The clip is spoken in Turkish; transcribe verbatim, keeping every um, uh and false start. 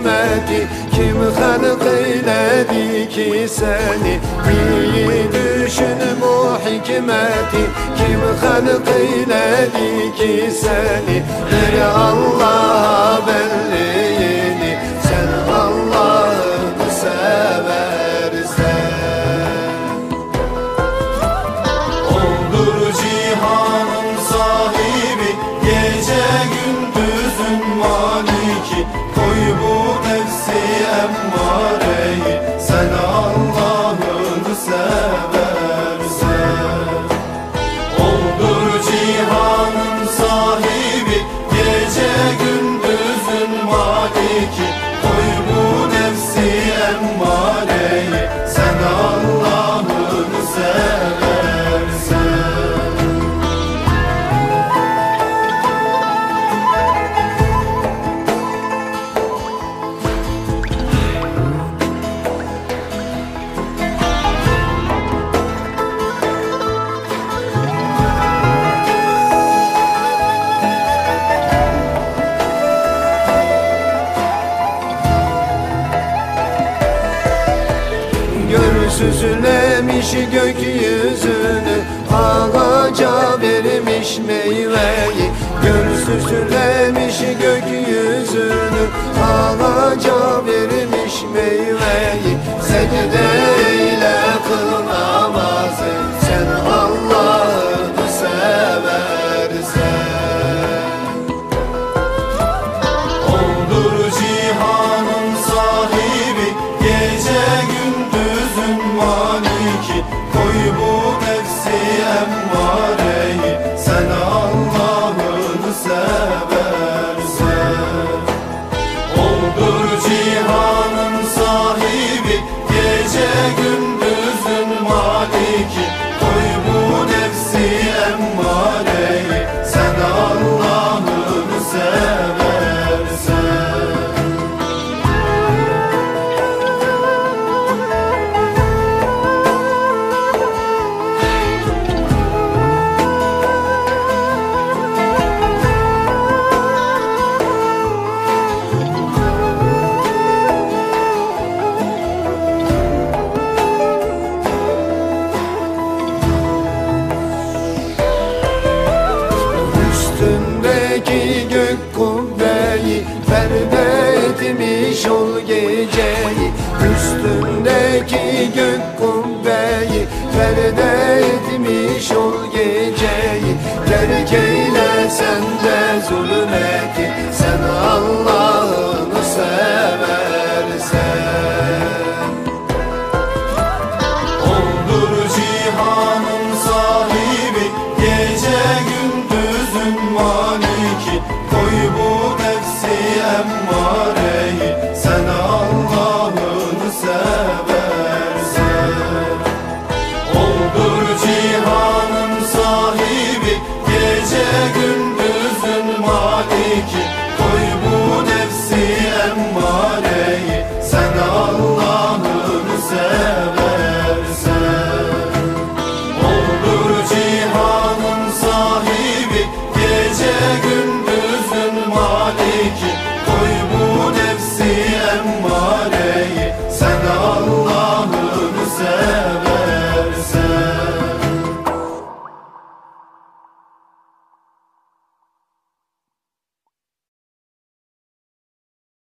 hikmeti, kim halk eyledi ki seni? İyi düşün bu hikmeti, kim halk eyledi ki seni? Ver Allah'a belliğini, sen Allah'ını seversen. Oldur cihanın sahibi, gece gündüzün maliki. Koy bu nefsi emmareyi, sen Allah'ını seversen. Oldur cihanın sahibi, gece gündüzün maliki. Koy bu nefsi emmareyi, sen Allah'ını seversen. Süslemiş gökyüzünü, ağaca vermiş meyveyi. Gör süslemiş gökyüzünü, ağaca vermiş meyveyi. Secdeyle kıl namazı, sen Allah'ını seversen. Oldur cihanın sahibi, gece gündüzün maliki. Koy bu nefsi emmareyi, sen Allah'ını seversen. Oldur cihanın sahibi, gece gündüzün maliki. Koy bu nefsi emmareyi, sen Allah'ını seversen. Üstündeki gök kubbeyi perde etmiş ol geceyi. Üstündeki gök kubbeyi perde etmiş ol geceyi. Terk eyle sen de zulmeti, sen Allah